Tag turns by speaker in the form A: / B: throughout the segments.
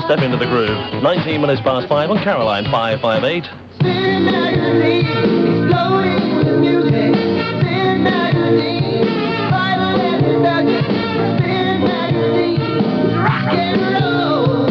A: Step into the groove. 19 minutes past 5 on Caroline 558.
B: Spin magazine, exploding with music. Spin magazine, vital and nugget. Spin magazine, rock and roll.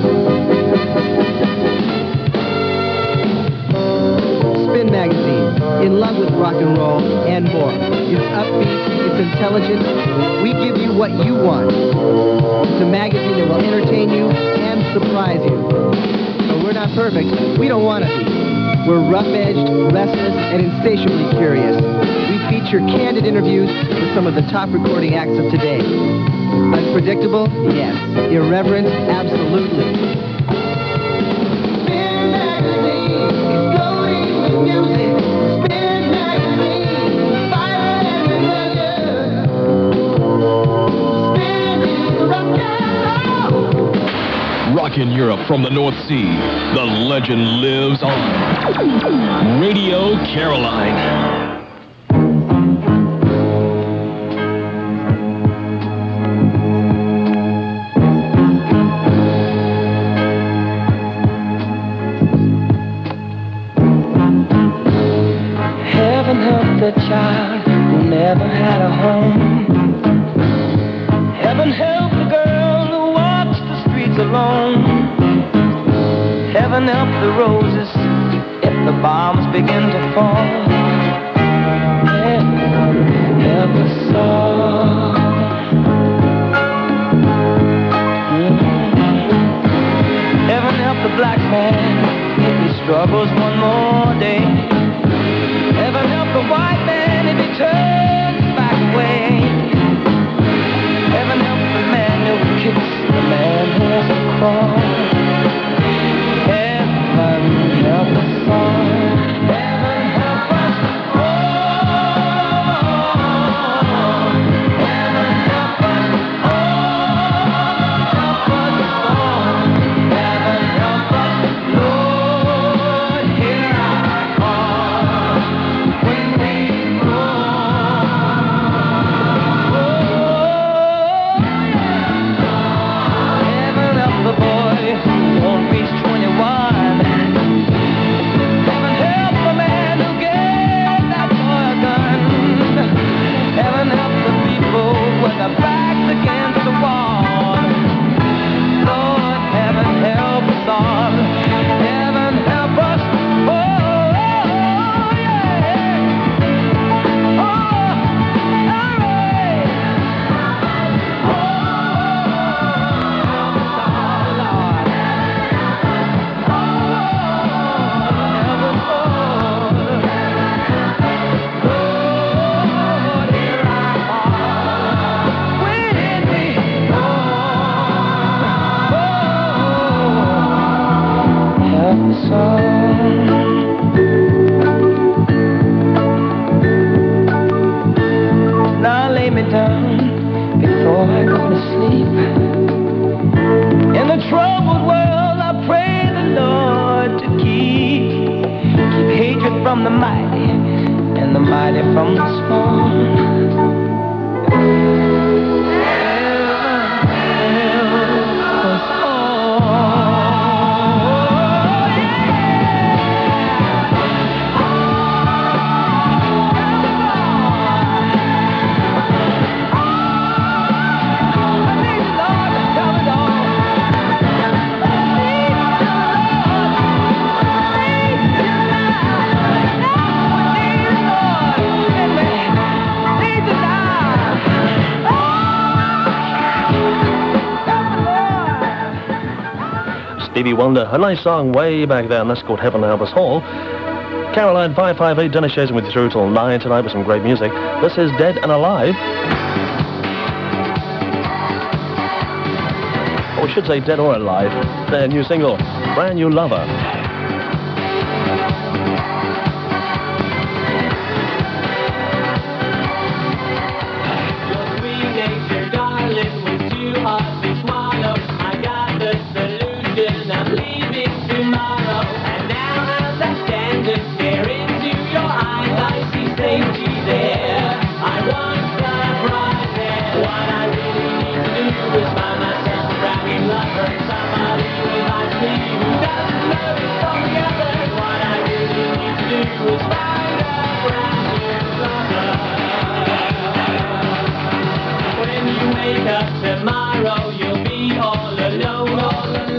B: Spin magazine, in love with rock and roll and more. It's upbeat, it's intelligent. We give you what you want. It's a magazine that will entertain you and surprise you. But we're not perfect. We don't want to be. We're rough-edged, restless, and insatiably curious. We feature candid interviews with some of the top recording acts of today. Unpredictable? Yes. Irreverent? Absolutely. Spin magazine, exploding with music. Spin magazine, fire and nugget. Spin is rock and roll.
C: Rockin' Europe from the North Sea, the legend lives on. Radio Caroline.
B: Heaven help the child who never had a home. Heaven help the girl who walks the streets alone. Heaven help the roses if the bombs begin to fall. Heaven help us all. Heaven help the black man if he struggles one more day. Heaven help the white man if he turns back away. Heaven help the man who kicks the man who hasn't crawled. Heaven help us all. Heaven help us all. Heaven help us all. Help us all. Heaven help us, Lord, hear our call when we Heaven help the boy who won't reach 21. Heaven help the man who gave that boy a gun. Heaven help the people with their backs against the wall. Lord, heaven help us all. Heaven help us. Oh, yeah. Oh, all right. Now lay me down before I go to sleep. In the troubled world, I pray the Lord to keep hatred from the mighty and the mighty from the small.
A: Stevie Wonder, a nice song way back then. That's called Heaven Help Us All. Caroline 558, Dennis Shazen with you through till 9 tonight with some great music. This is Dead and Alive. Or we should say Dead or Alive. Their new single, Brand New Lover.
B: What I really need to do is find myself a bragging lover, somebody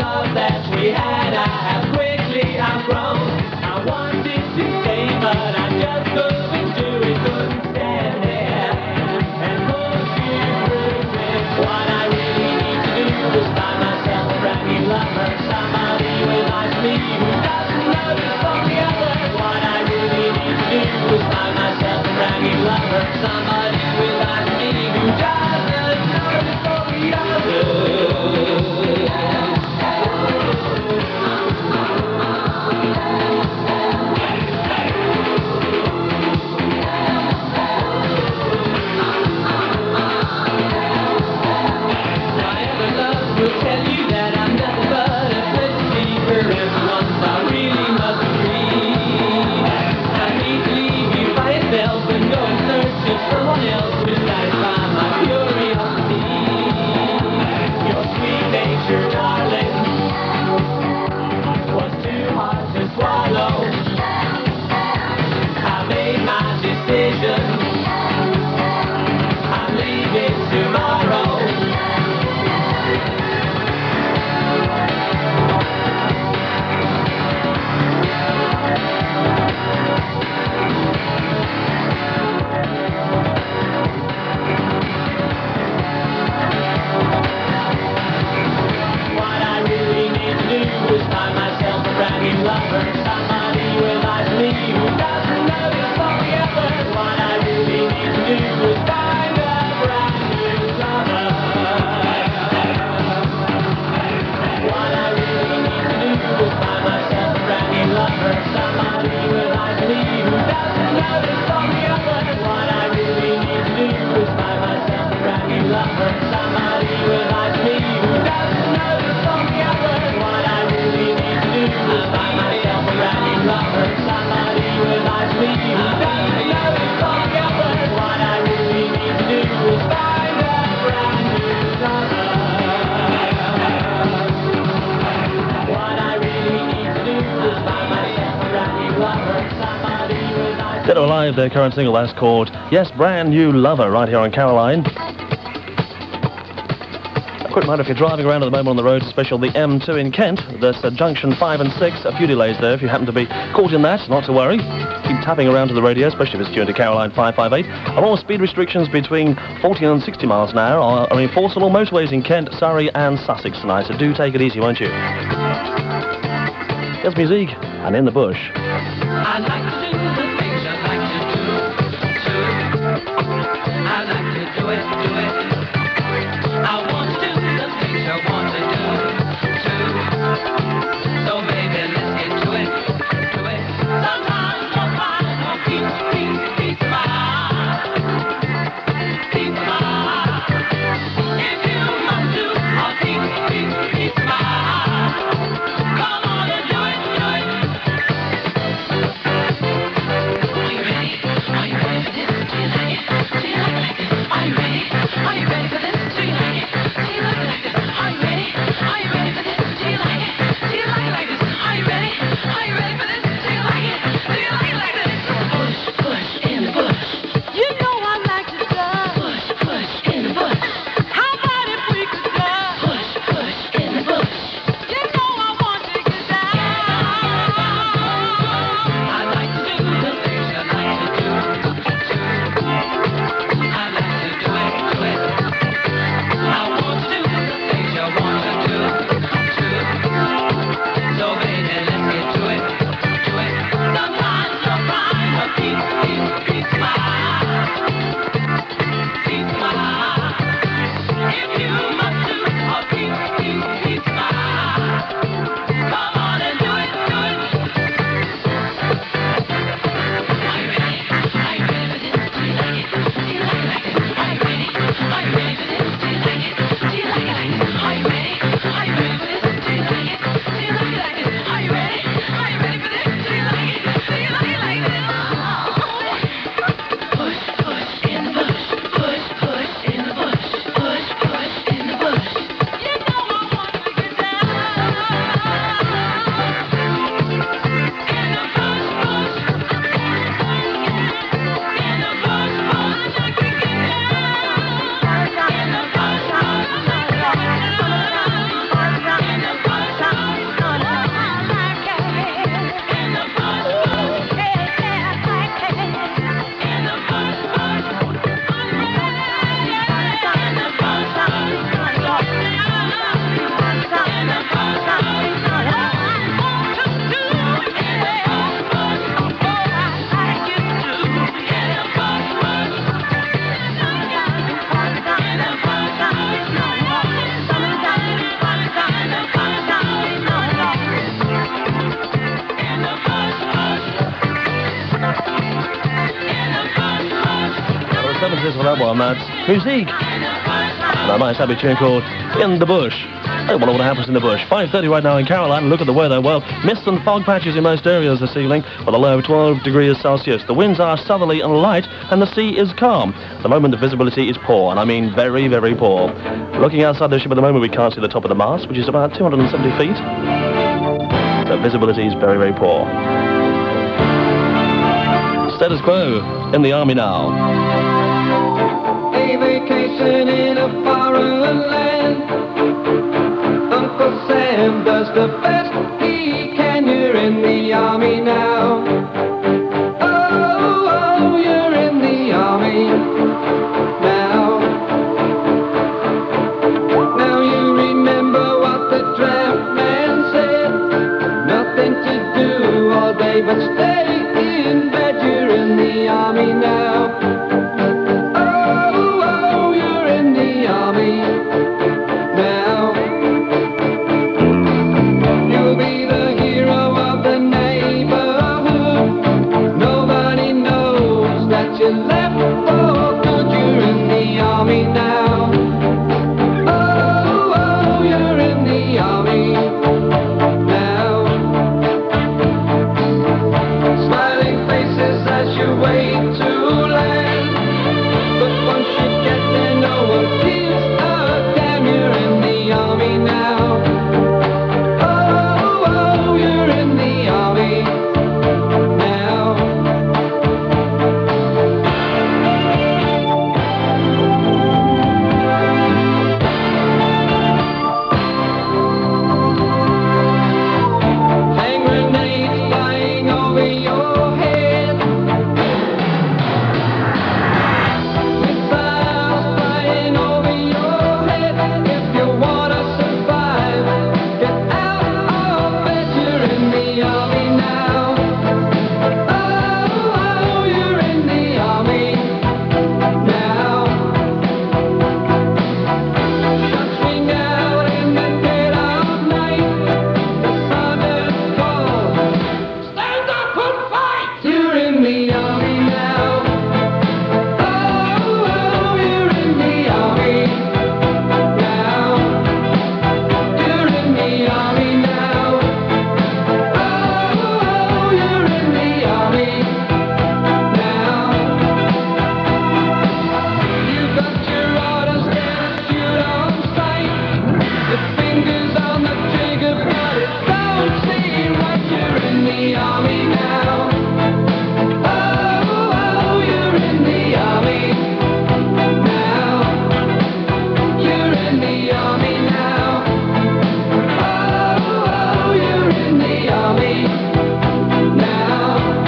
D: love that we had, I have quickly outgrown. I wanted to stay, but I just couldn't do it. Couldn't stand there and push you through it. What I really need to do is find myself a brand new lover, somebody with eyes me who doesn't notice for the other. What I really need to do is find myself a brand new lover, somebody with eyes me who doesn't notice for the other. Someone else will satisfy my curiosity. Your sweet nature, darling, was too hard to swallow. I made my decision. I'm leaving tomorrow. Lover, somebody with eyes me who doesn't notice for the other. What I really need to do is find a brand new lover. What I really need to do is find myself a brand new lover, somebody with eyes me who doesn't notice for the other. What I really need to do is find myself a brand new lover, somebody with eyes me who doesn't notice for the other. What I really need to do is find myself a brand new lover, somebody with eyes me who doesn't notice for the other. What I really need to do is find a brand new lover. What I really need to do is find myself a brand new lover, somebody with eyes.
A: Dead or Alive, their current single, that's called Yes, Brand New Lover, right here on Caroline. Quick reminder, if you're driving around at the moment on the roads, especially the M2 in Kent, there's junction 5 and 6, a few delays there. If you happen to be caught in that, not to worry. Keep tapping around to the radio, especially if it's tuned to Caroline 558. All speed restrictions between 40 and 60 miles an hour are enforceable on motorways in Kent, Surrey and Sussex tonight, so do take it easy, won't you? Here's music, and In the Bush.
D: I'd like to do the things I'd like to do, I'd like to do it. I want to do the things I want to do, so baby, let's get to it. Sometimes you'll find a peace of mind. If you must do a peace of mind, come on and do it. Are you ready? Are you ready for this? Do you like it? Do you like this? Are you ready?
A: 70s for that one. That's Musique. And a nice happy tune called In the Bush. I wonder what happens in the bush. 5:30 right now in Caroline. Look at the weather. Well, mist and fog patches in most areas this evening with a low of 12 degrees Celsius. The winds are southerly and light, and the sea is calm. At the moment, the visibility is poor, and I mean very, very poor. Looking outside the ship at the moment, we can't see the top of the mast, which is about 270 feet. So visibility is very, very poor. Status quo in the army now.
D: A vacation in a foreign land. Uncle Sam does the best he can. You're in the army now. Oh, oh, you're in the army now. Now you remember what the draft man said. Nothing to do all day but stay in bed. You're in the army now. Oh, oh, you're in the army now. You'll be the hero of the neighborhood. Nobody knows that you left for good. You're in the army now. Oh, oh, you're in the army now. Smiling faces as you wait to land. But once you get there, no one gives a damn. You're in the army now. Oh, oh, you're in the army now. Hand grenades flying over your head. Missiles flying over your head. If you wanna survive, get out of bed. You're in the army now. Oh, oh, you're in the army now. Shots ring out in the dead of night. The thunder's call. Stand up and fight. You're in the army now. Oh, oh, you're in the army now. You're in the army now. Oh, oh, you're in the army now. You got your orders there to shoot on sight. Your fingers on the trigger, but it don't seem right. You're in the army now. Oh, oh, you're in the army now. You're in the army now. Oh, oh, you're in the army now.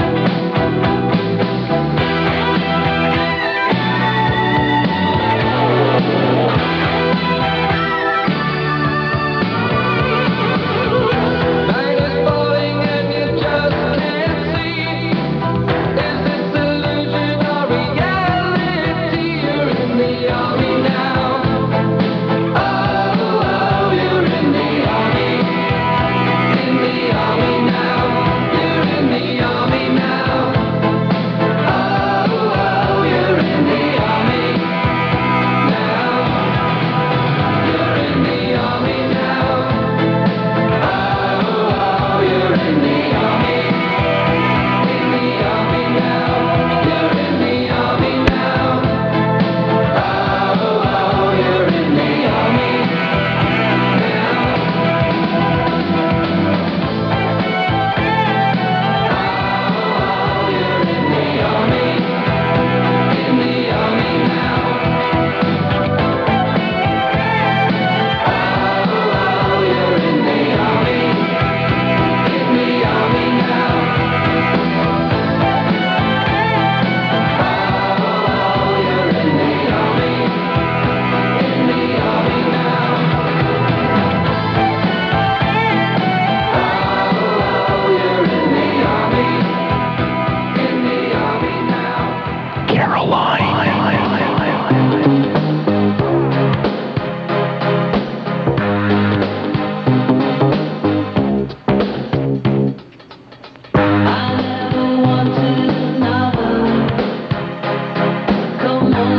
D: Night is falling and you just can't see. Is this illusion or reality? You're in the army now. Oh, oh, you're in the army. In the army now. You're in the army now. Oh, oh, you're in the army now. You're in the army now. Oh, oh, you're in the army. In the army now. You're in the army now. Oh, oh, you're in the army now. Oh, you're in the army. In the army now. Oh, you're in the army. In the army now. Oh, you're in the army. In the army now. Oh, you're in the army. In the army now.
E: I never wanted another. Come on.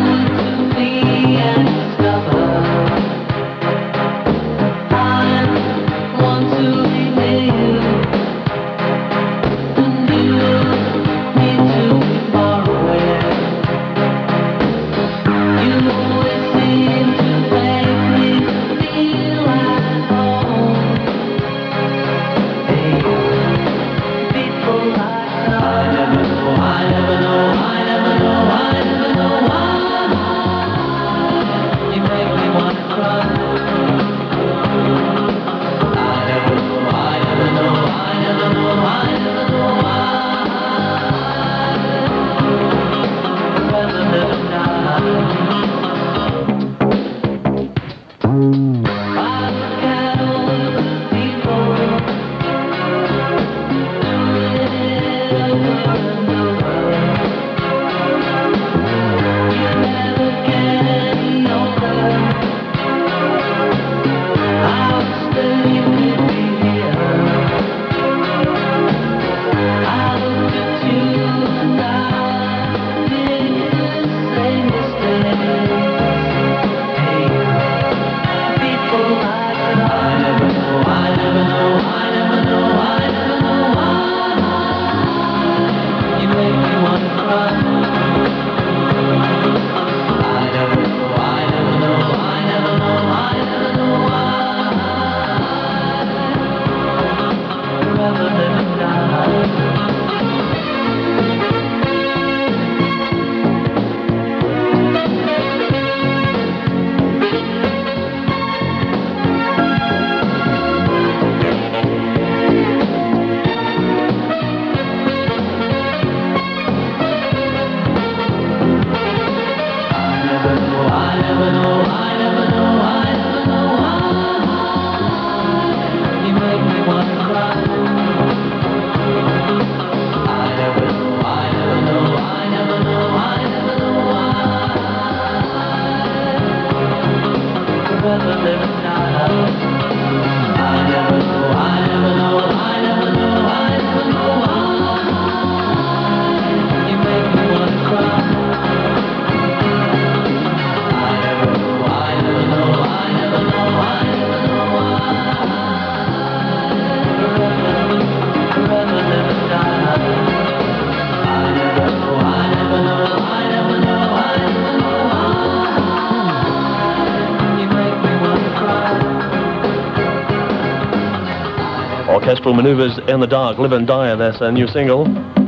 A: Orchestral Maneuvers in the Dark, Live and Die, that's a new single.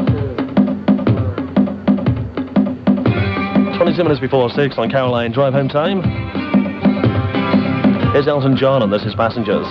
A: 22 minutes before 6 on Caroline Drive Home Time. Here's Elton John and this is Passengers.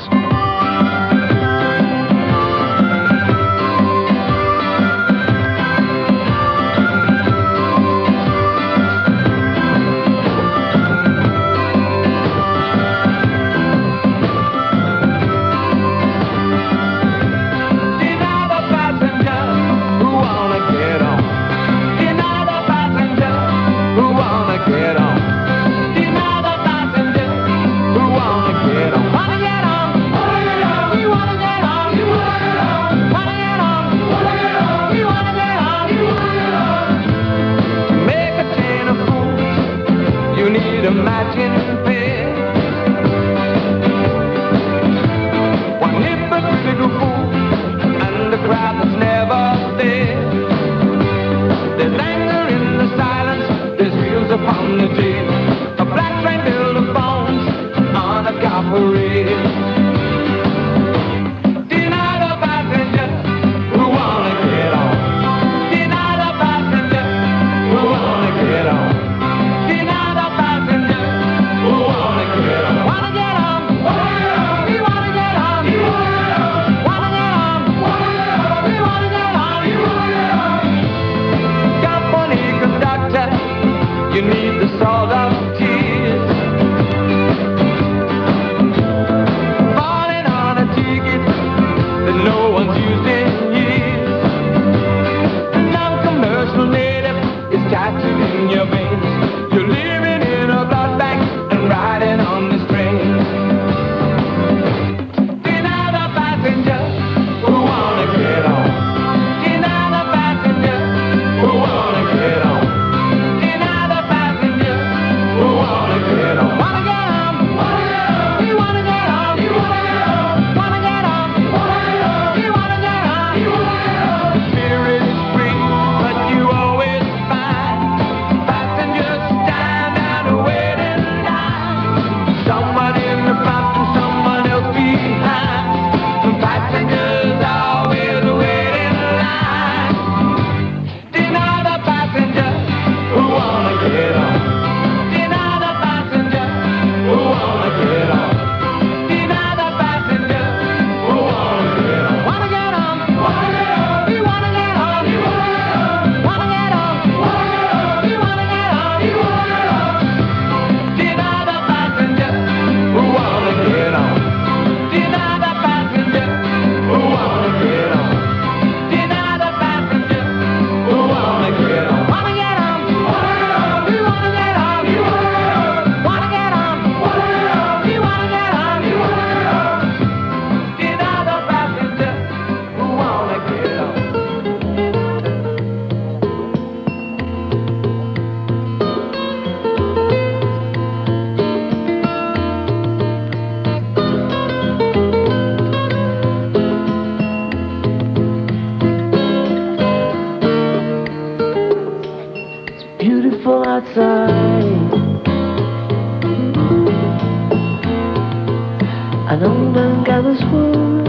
D: And under gathers wood.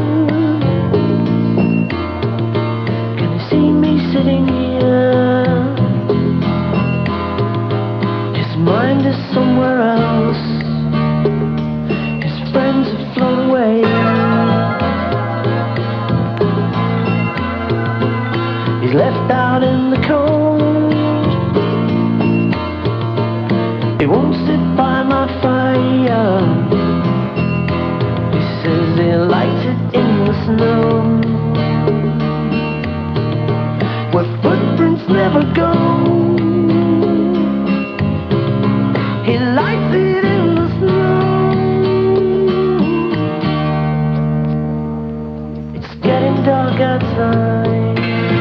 D: Can you see me sitting here? His mind is somewhere else. His friends have flown away. He's left out in the cold. He won't sit by my fire. Says he lights it in the snow, where footprints never go. He lights it in the snow. It's getting dark outside.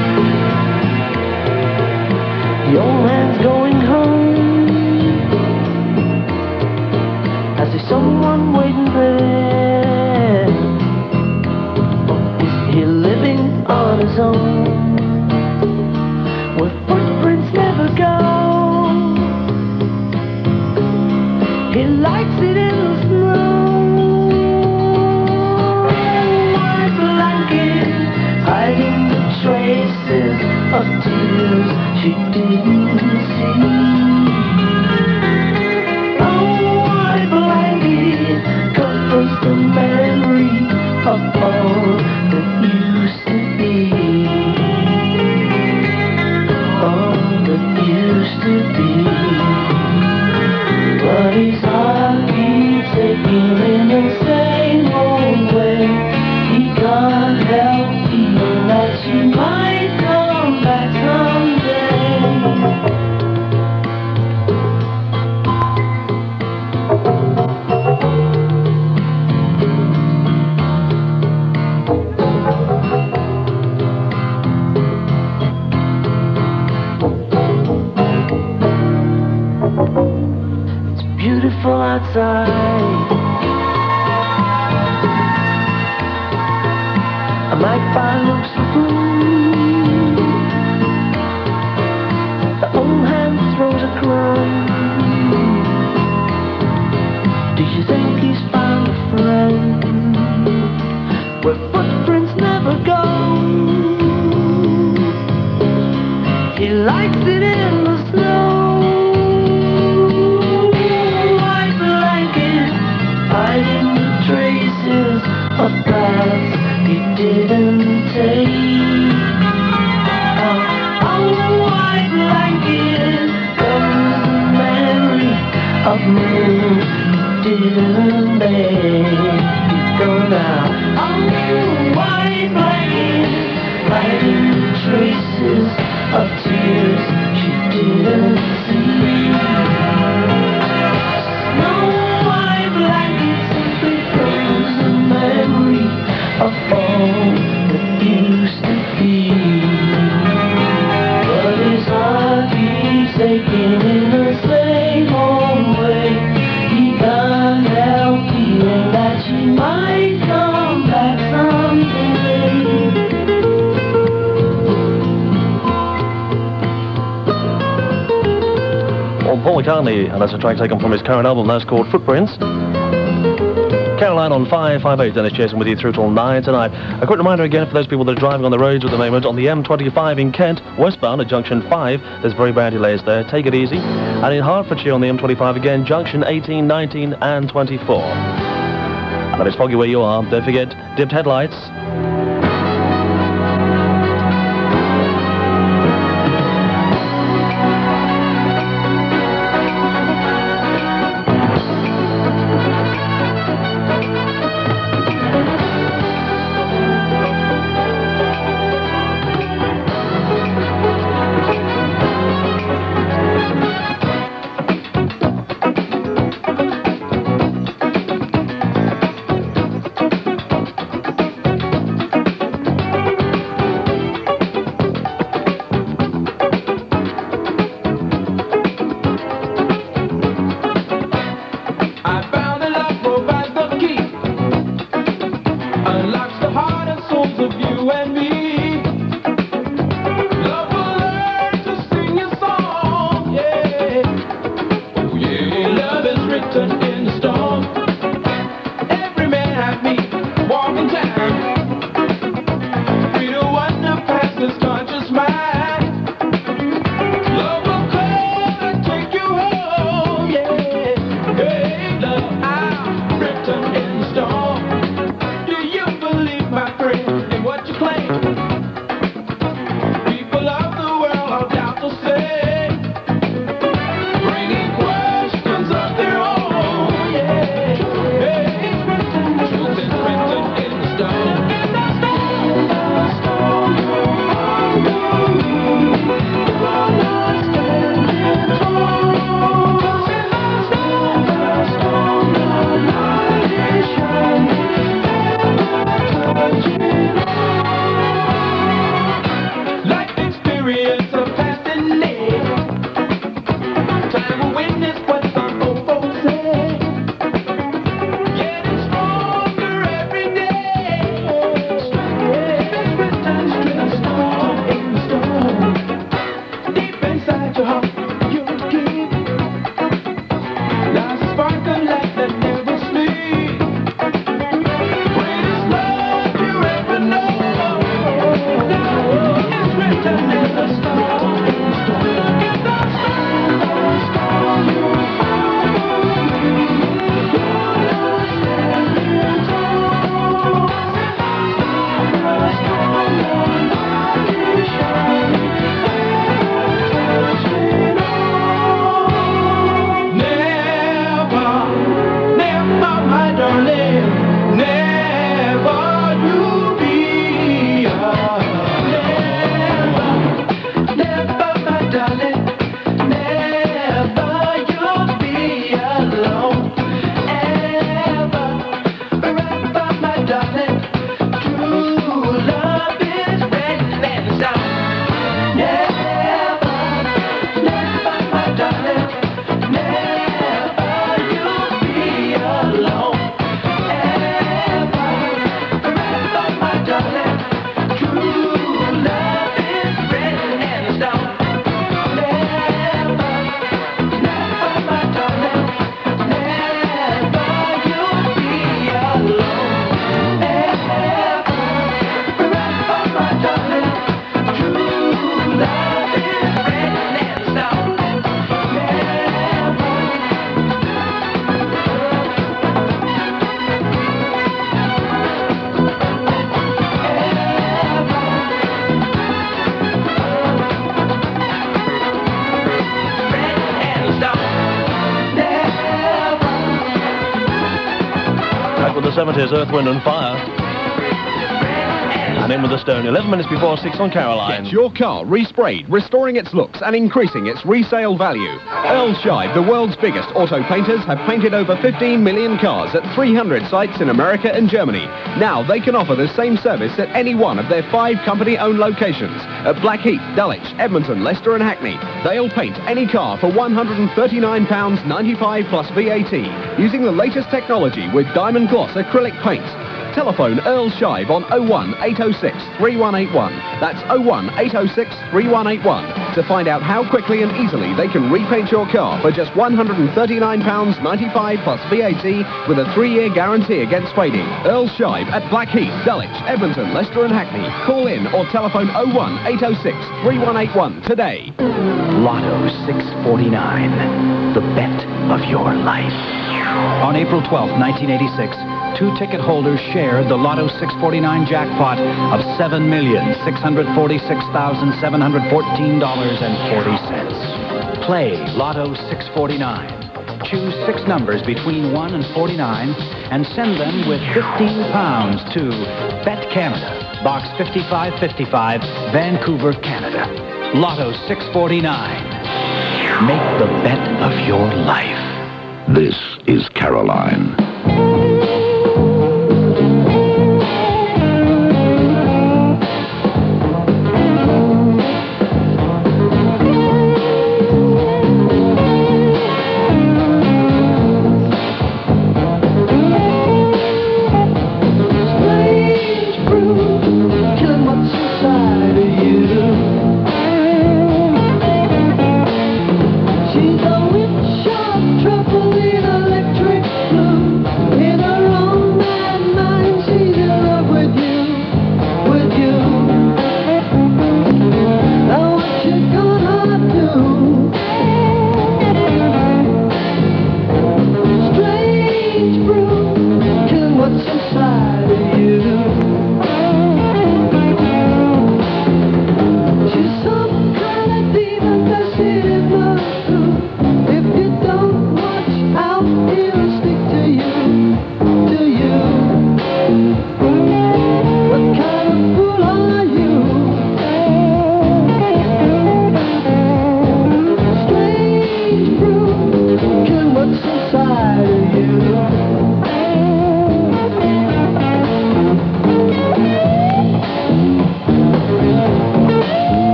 D: The old man's going home. I see someone waiting there. Living on his own, where footprints never go. He lights it in the snow. White blanket hiding the traces of tears she didn't see. Oh, white blanket comforts the memory of all that used to be, all that used to be. But his heart keeps aching in the same old way. He can't help feeling that she might come back someday. Beautiful outside. I might buy looks of food. The old hand throws a crumb. Do you think he's found a friend where footprints never go? He lights it in the snow. Hiding the traces of paths he didn't take. Oh, white blanket covers the memory of moons he didn't make. He's gone now. Oh, white blanket hiding the traces of tears she didn't see. Of all that used to be. But his heart keeps aching in the same old way. He can't help feeling that she might come back someday.
A: Well, Paul McCartney, and that's a track taken from his current album, that's called Footprints. Caroline on 558, Dennis Jason with you through till 9 tonight. A quick reminder again for those people that are driving on the roads at the moment, on the M25 in Kent, westbound at junction 5, there's very bad delays there, take it easy. And in Hertfordshire on the M25 again, junction 18, 19 and 24. And if it's foggy where you are, don't forget dipped headlights.
D: written in the stone. Every man I meet, walking down, freedom one to pass this conscious mind. Love will come and take you home, yeah. Hey, love, I'm written in the stone. Do you believe, my friend, in what you claim? People of the world are doubtful, say, bringing questions of their own, yeah. Hey, truth is written in the stone. In the stone, the stone, life experience of passing day. Time will witness what some old folks say. Getting stronger every day. Strength in the stone. Deep inside your heart, you'll keep. Lies a spark of light that never sleeps. Greatest love you ever know. It's written in the stone. In the never, my darling, never you be alone. Never, my darling, never you'll be alone. Ever, my darling, true love is written in the stone. Never, my darling, never you'll be alone. Ever, my darling, true love is written in the stone. Never, my darling, never you'll be alone. Ever, my darling, true love is written in the stone.
A: Back with the 70s, Earth, Wind and Fire. And in with the Stone, 11 minutes before 6 on Caroline.
E: Get your car resprayed, restoring its looks and increasing its resale value. Earl Scheib, the world's biggest auto painters, have painted over 15 million cars at 300 sites in America and Germany. Now they can offer the same service at any one of their 5 company-owned locations at Blackheath, Dulwich, Edmonton, Leicester and Hackney. They'll paint any car for £139.95 plus VAT using the latest technology with diamond gloss acrylic paints. Telephone Earl Scheib on 01 806 3181. That's 01 806 3181 to find out how quickly and easily they can repaint your car for just £139.95 plus VAT with a 3-year guarantee against fading. Earl Scheib at Blackheath, Dulwich, Edmonton, Leicester and Hackney. Call in or telephone 01 806 3181 today.
F: Lotto 649, the bet of your life. On April 12, 1986, 2 ticket holders shared the Lotto 649 jackpot of $7,646,714.40. Play Lotto 649. Choose 6 numbers between 1 and 49 and send them with £15 to Bet Canada, Box 5555, Vancouver, Canada. Lotto 649. Make the bet of your life.
G: This is Caroline.
D: She's a witch of trouble in a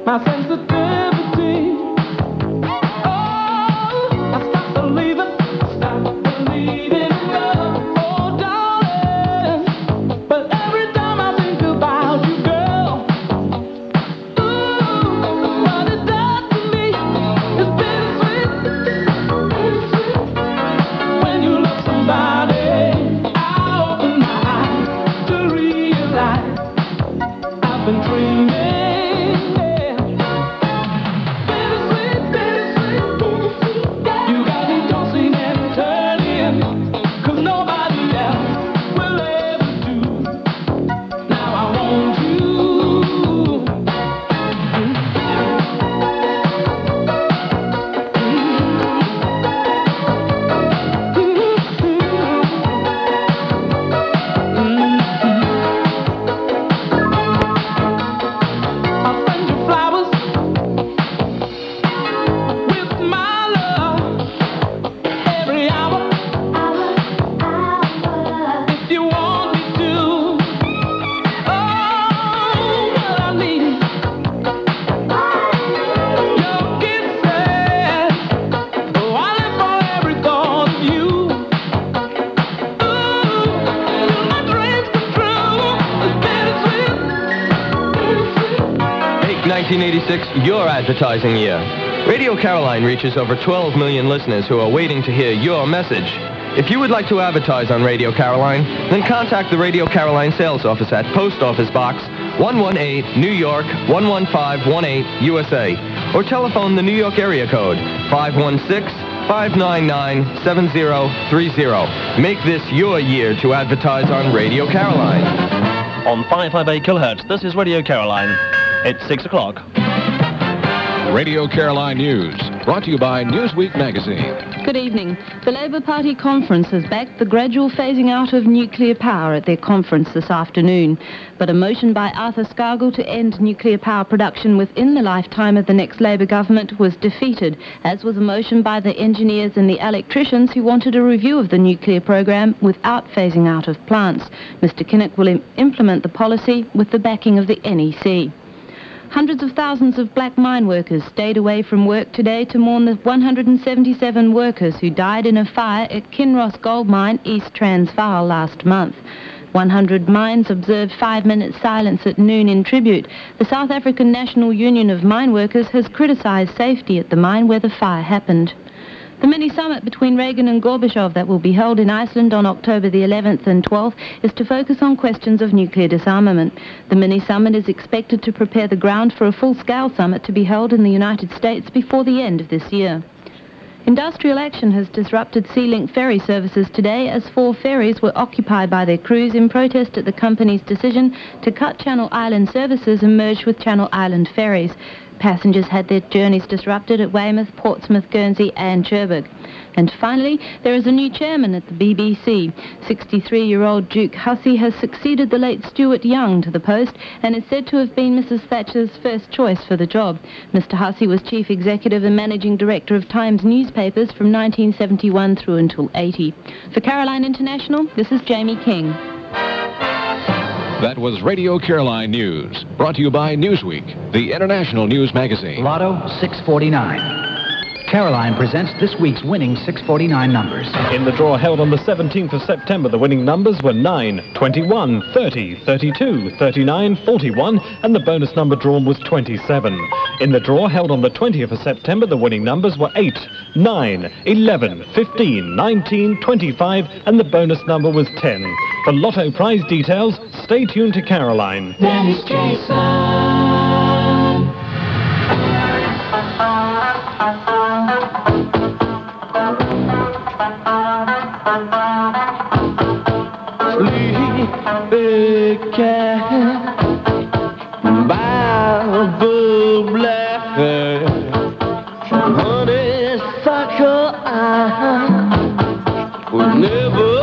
D: my sensitivity. Oh, I stopped believing in love, oh darling. But every time I think about you, girl, ooh, what it does to me is bittersweet. When you love somebody, I open my eyes to realize I've been dreaming.
H: Your advertising year. Radio Caroline reaches over 12 million listeners who are waiting to hear your message. If you would like to advertise on Radio Caroline, then contact the Radio Caroline sales office at Post Office Box 118, New York 11518, USA, or telephone the New York area code 516-599-7030. Make this your year to advertise on Radio Caroline.
A: On 558 kilohertz, this is Radio Caroline. It's 6 o'clock.
C: Radio Caroline News, brought to you by Newsweek magazine.
I: Good evening. The Labour Party conference has backed the gradual phasing out of nuclear power at their conference this afternoon. But a motion by Arthur Scargill to end nuclear power production within the lifetime of the next Labour government was defeated, as was a motion by the engineers and the electricians who wanted a review of the nuclear program without phasing out of plants. Mr. Kinnock will implement the policy with the backing of the NEC. Hundreds of thousands of black mine workers stayed away from work today to mourn the 177 workers who died in a fire at Kinross Gold Mine, East Transvaal, last month. 100 mines observed 5-minute silence at noon in tribute. The South African National Union of Mine Workers has criticised safety at the mine where the fire happened. The mini-summit between Reagan and Gorbachev that will be held in Iceland on October the 11th and 12th is to focus on questions of nuclear disarmament. The mini-summit is expected to prepare the ground for a full-scale summit to be held in the United States before the end of this year. Industrial action has disrupted Sea-Link ferry services today as 4 ferries were occupied by their crews in protest at the company's decision to cut Channel Island services and merge with Channel Island ferries. Passengers had their journeys disrupted at Weymouth, Portsmouth, Guernsey and Cherbourg. And finally, there is a new chairman at the BBC. 63-year-old Duke Hussey has succeeded the late Stuart Young to the post and is said to have been Mrs. Thatcher's first choice for the job. Mr. Hussey was chief executive and managing director of Times newspapers from 1971 through until 80. For Caroline International, this is Jamie King.
C: That was Radio Caroline News, brought to you by Newsweek, the international news magazine.
F: Lotto 649. Caroline presents this week's winning 649 numbers.
J: In the draw held on the 17th of September, the winning numbers were 9, 21, 30, 32, 39, 41, and the bonus number drawn was 27. In the draw held on the 20th of September, the winning numbers were 8, 9, 11, 15, 19, 25, and the bonus number was 10. For Lotto prize details, stay tuned to Caroline.
D: Dennis Jason.
K: Big cat by the black honeysuckle I would never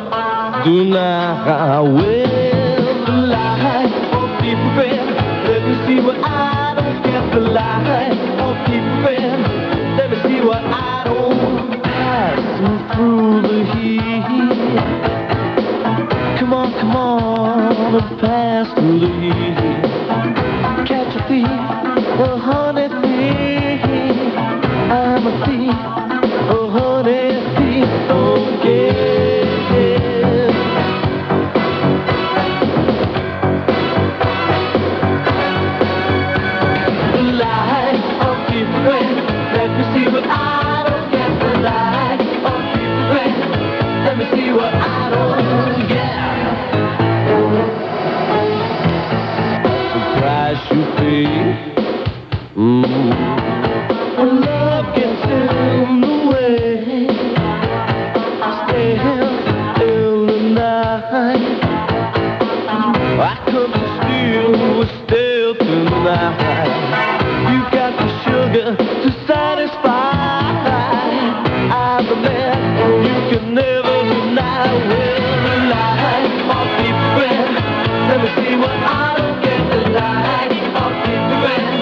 K: deny. Well, the light of deep red, let me see what I don't get. The light of deep red, let me see what I don't. Passing through the heat. Come on, and pass through the heat. Catch a thief Oh, honey thief, I'm a thief. Oh, honey thief, don't care. The light of different. Let me see what I don't get. The light of different. Let me see what I don't get. Price you pay. When love gets in the way, I stay here in the night. I come to steal with stealth tonight. You got the sugar to satisfy. I'm the man you can never deny. Well, the light of different. Let me see what I don't get. The light of different.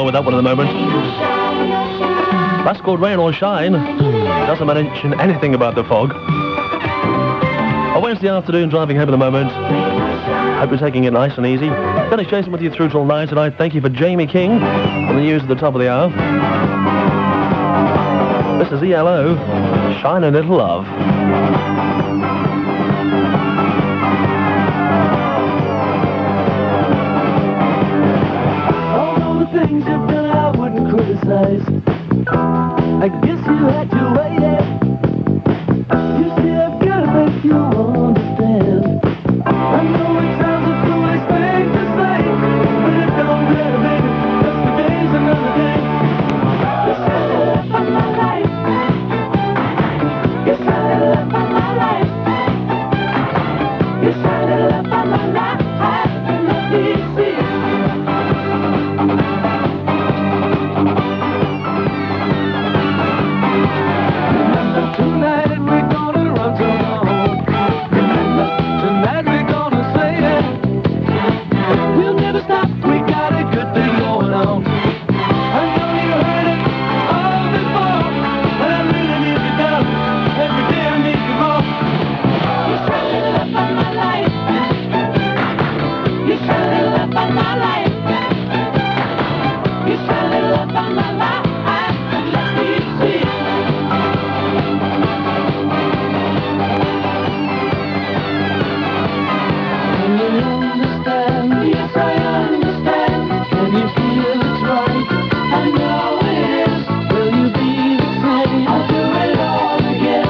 A: with that one at the moment. That's called Rain or Shine. Doesn't mention anything about the fog. A Wednesday afternoon driving home at the moment. Hope you're taking it nice and easy. Dennis Jason with you through till 9 tonight. Thank you for Jamie King on the news at the top of the hour. This is ELO, Shine a Little Love.
K: All the things you've done I wouldn't criticize. I guess you had to wait it. You see I've got to make you understand. I know it sounds a foolish thing to say, but it don't matter, baby. Just the day's another day. You started up on my life. You started up on my life. You started up on my life. And let me see. Tonight we're gonna run so long. Tonight we're gonna say it. We'll never stop. We got a good thing going on. I know you heard it all before, but I really need you down. Every day I need you more. You started up on my life. You started up on my life. You started up on my life. Let me see. Yes, I understand. Can you feel it's right? I know it is. Will you be the same? I'll do it all again.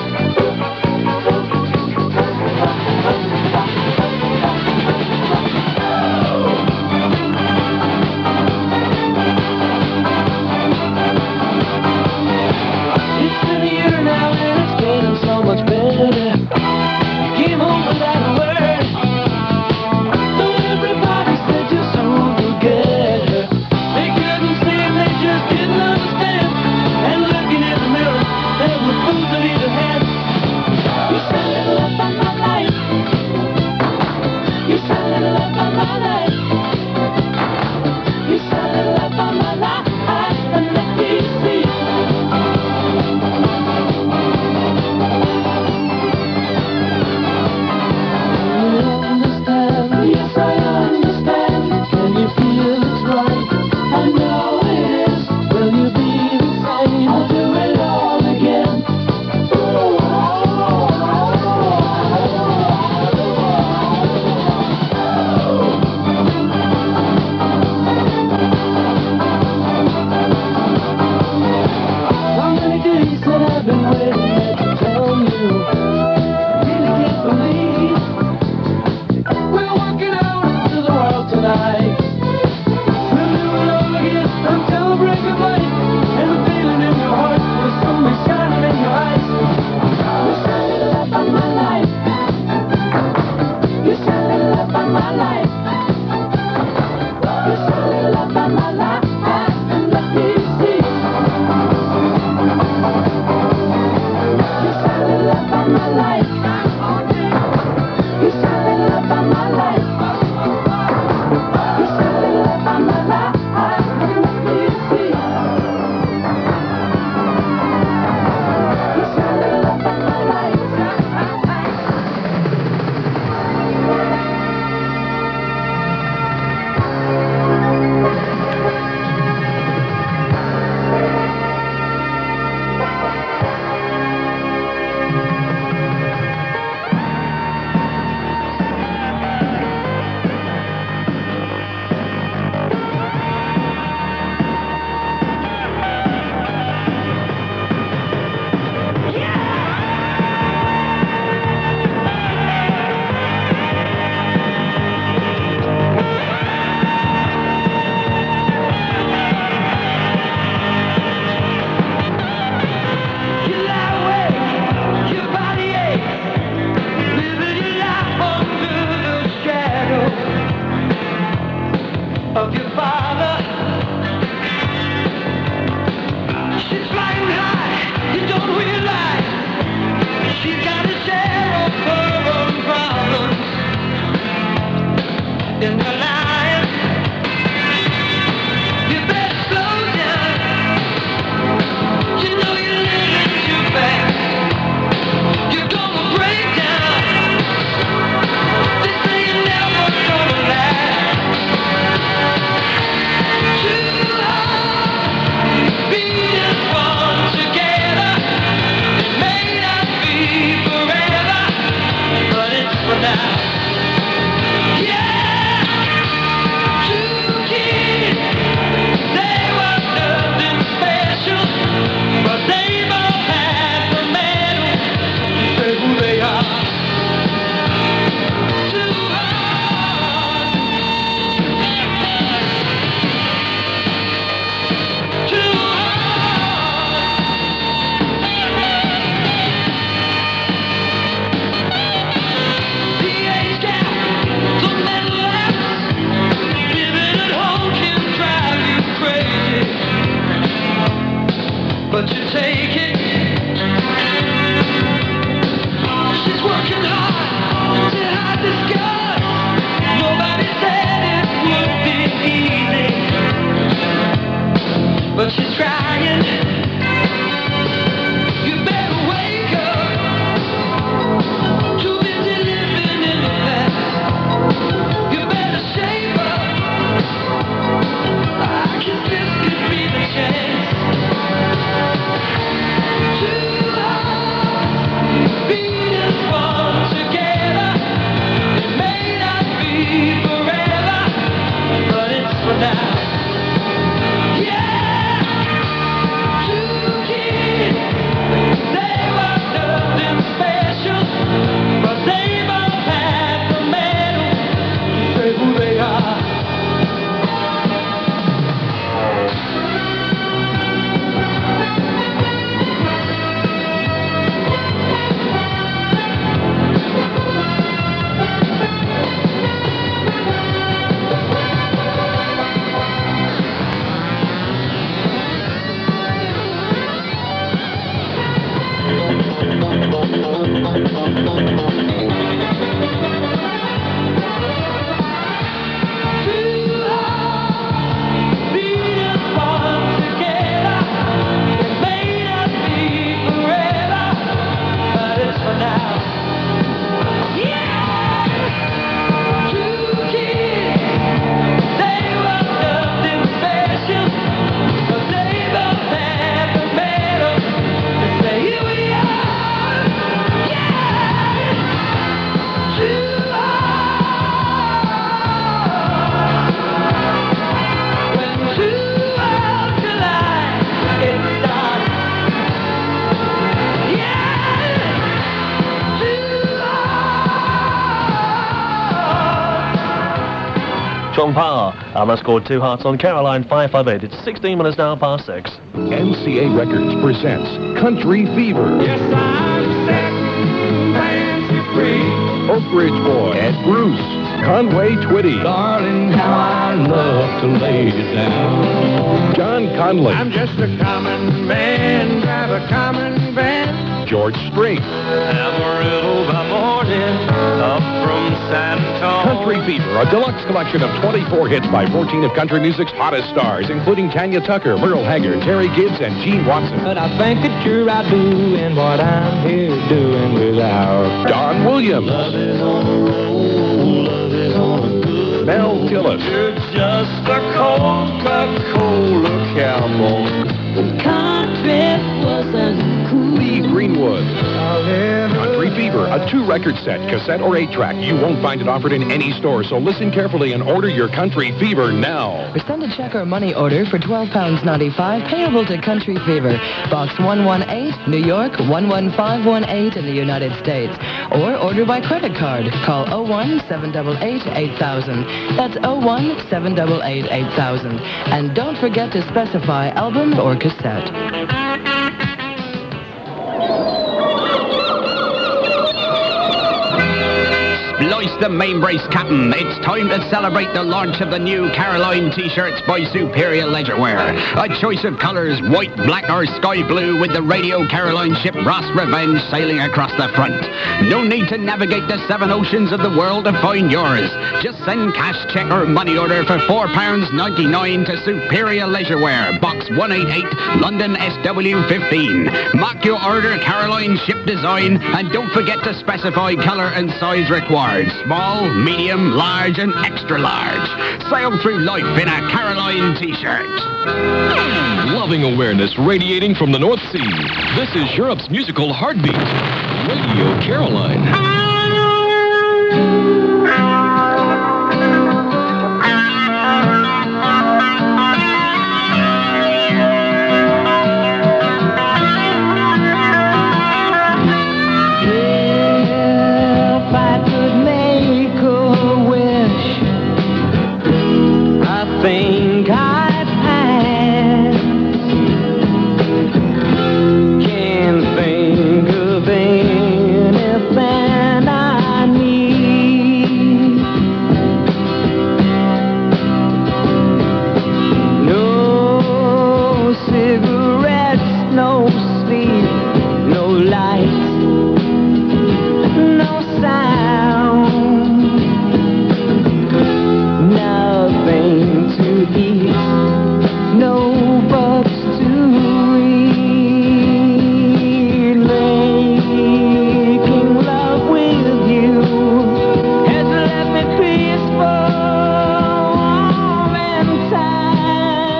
K: It's been a year now and it's getting so much better. Came home without a word. Everybody said you're so together. They couldn't see it, they just didn't understand. And looking in the mirror, there were fools at either hand. You started up on my life. You started up on my life. You started up on my life. And let me see. Yes, I understand. Can you feel it's right? I know it is. Will you be the same? I'll do it all again. How many days that I've been waiting to tell you? I really can't believe we're walking out into the world tonight. We'll do it all again until the break of light. And the feeling in your heart will soon be shining in your eyes. You started up on my life. You started up on my life. You started up on my life. And let me see.
A: John Power, and that's scored 2 hearts on Caroline 558. It's 16 minutes now past 6.
G: NCA Records presents Country Fever.
K: Yes, I'm set, fancy free.
G: Oak Ridge Boy, Ed Bruce, Conway Twitty,
K: Darling, how I love to lay you down.
G: John Conley,
K: I'm just a common man, drive a common van.
G: George Strait,
K: Amarillo by morning, up from San Antonio.
G: Country Fever, a deluxe collection of 24 hits by 14 of country music's hottest stars, including Tanya Tucker, Merle Haggard, Terry Gibbs, and Gene Watson.
K: But I think that you're out doing what I'm here doing without.
G: Don Williams,
K: Love is on a roll, love is on a good.
G: Mel Tillis,
K: You're just a Coca-Cola cowboy.
I: Country wasn't cool.
G: Lee Greenwood. Country Fever, a 2-record set, cassette or 8-track. You won't find it offered in any store, so listen carefully and order your Country Fever now.
L: Or send a check or money order for £12.95 payable to Country Fever, Box 118, New York 11518 in the United States. Or order by credit card. Call 01-788-8000. That's 01-788-8000. And don't forget to specify album or cassette.
M: Splice the main brace, Captain. It's time to celebrate the launch of the new Caroline T-shirts by Superior Leisurewear. A choice of colours, white, black or sky blue, with the Radio Caroline ship Ross Revenge sailing across the front. No need to navigate the 7 oceans of the world to find yours. Just send cash, cheque or money order for £4.99 to Superior Leisurewear, Box 188, London SW15. Mark your order Caroline ship design, and don't forget to specify colour and size required. Small, medium, large and extra large. Sail through life in a Caroline T-shirt.
C: Loving awareness radiating from the North Sea. This is Europe's musical heartbeat, Radio Caroline.
K: Think I'd pass. Can't think of anything I need. No cigarettes, no sleep, no lights, no sound, nothing to eat, no books to read. Making love with you has left me peaceful and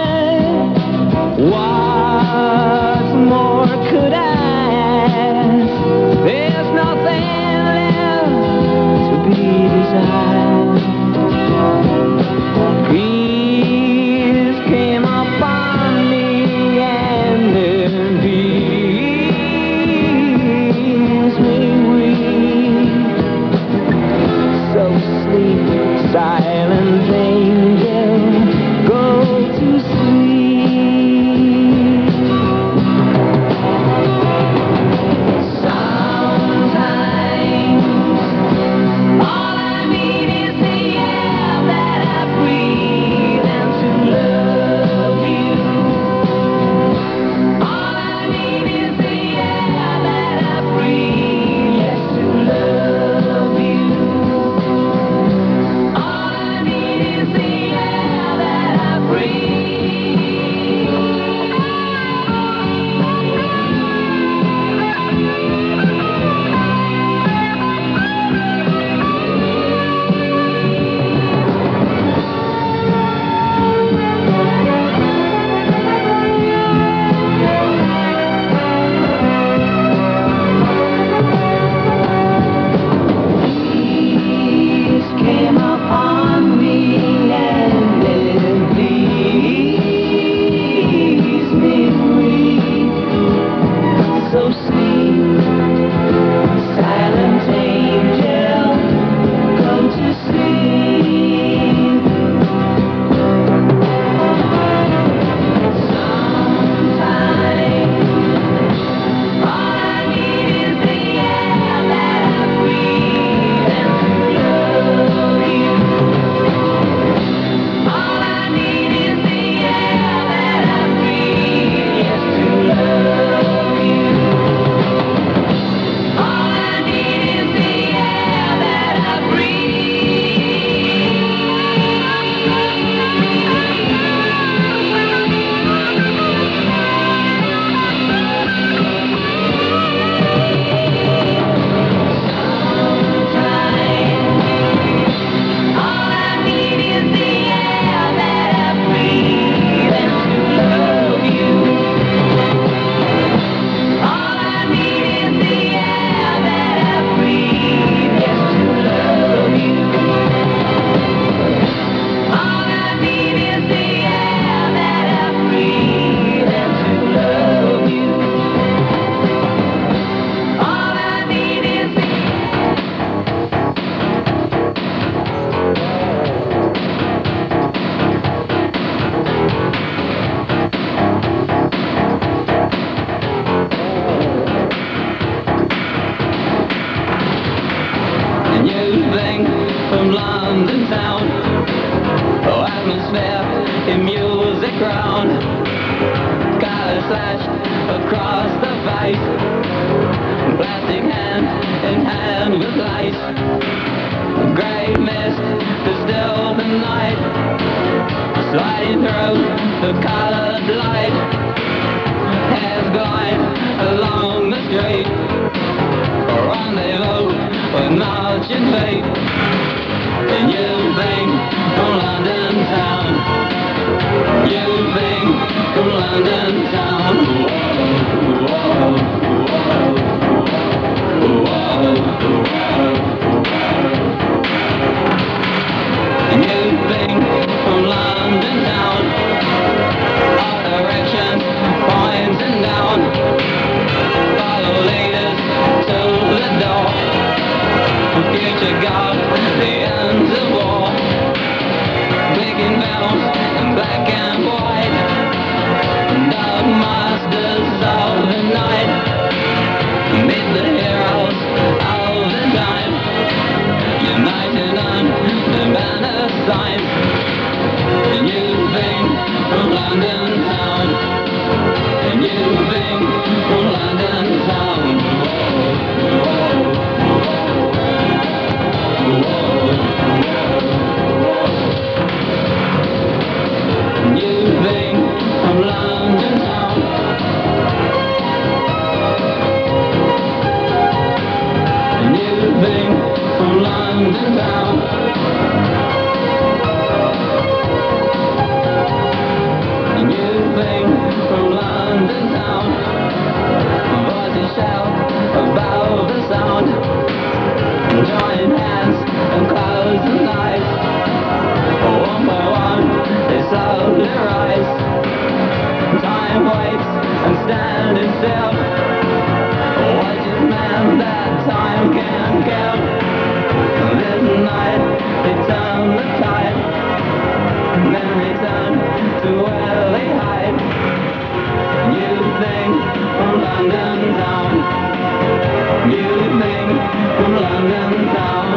K: tired. What more could I ask? silent angel, come to sleep. Sometimes all I need is the air that I breathe and to love you. All I need is the air that I breathe, yes, to love you. All I need is the air that I from London town. Oh, atmosphere in music round. Colors flash across the face. Plastic hand in hand with light. Grey mist to still the night. Sliding through the colored light. Hair's glide along the street. Rendezvous with marching feet. And you think from London town. You think from London town. Whoa, whoa, whoa, and you think from London town. All directions pointing down. Follow leaders to the door. Future God, the ends of war. Clicking bells in black and white. Dark masters of the night. Meet the heroes of the time. United under banner signs. And you think from London town. And you think from London town. You think from London town. And you think from London town. And you think from London town. Voices shout above the sound. Join hands and close the eyes. One by one they slowly rise. Time waits and standing still. Watches man that time can kill. This night they turn the tide. Then return to where they hide. You think from London town. You think from London town.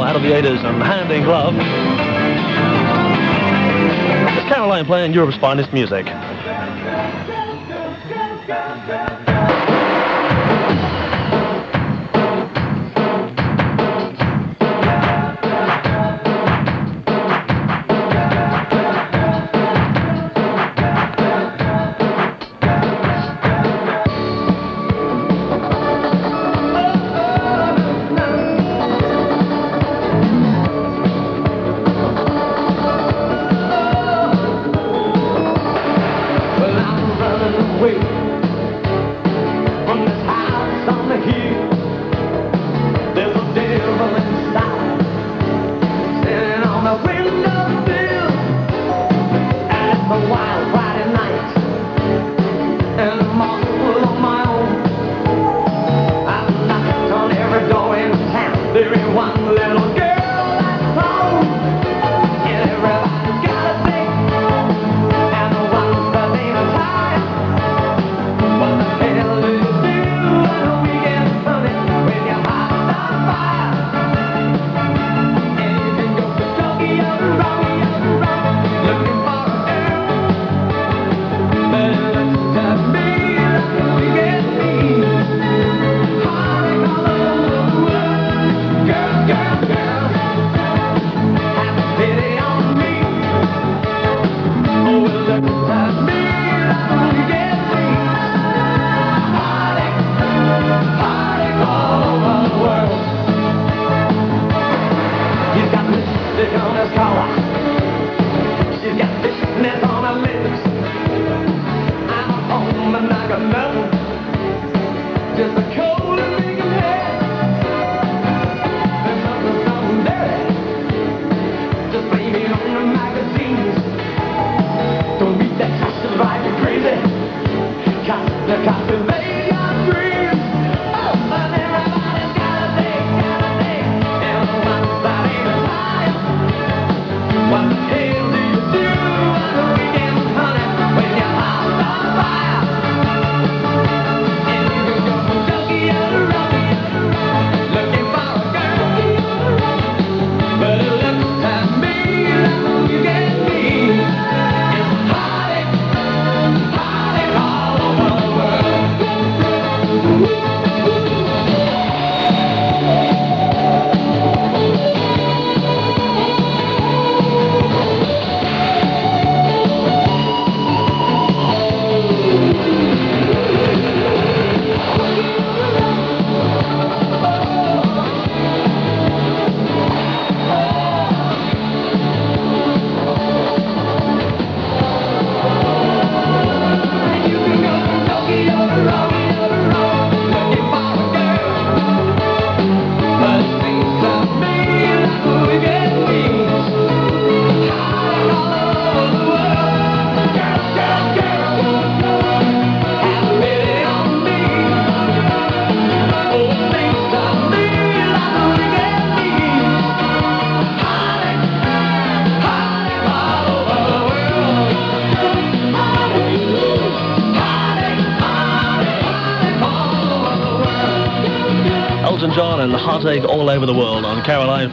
A: out of the 80s and Hand in Glove. It's Caroline playing Europe's finest music. John and Heartache All Over the World on Caroline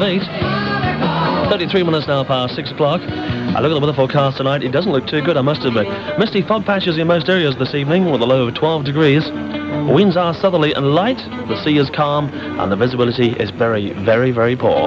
A: 558. 33 minutes now past 6 o'clock. I look at the weather forecast tonight. It doesn't look too good, I must admit. Misty fog patches in most areas this evening with a low of 12 degrees. Winds are southerly and light. The sea is calm and the visibility is very, very, very poor.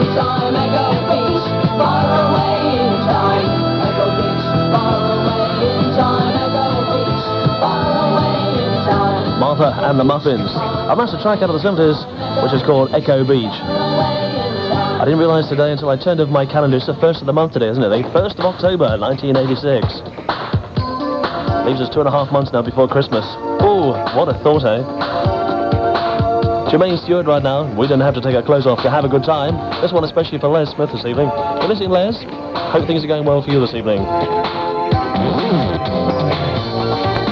D: time, Echo Beach, far away in time. Echo Beach, far away in time. Echo Beach, far away in time.
A: Martha and the Muffins. A massive track out of the 70s, which is called Echo Beach. I didn't realise today until I turned over my calendar. It's the 1st of the month today, isn't it? The 1st of October, 1986. Leaves us 2.5 months now before Christmas. Ooh, what a thought, eh? Jermaine Stewart right now. We don't have to take our clothes off to have a good time. This one especially for Les Smith this evening. You listening, Les? Hope things are going well for you this evening.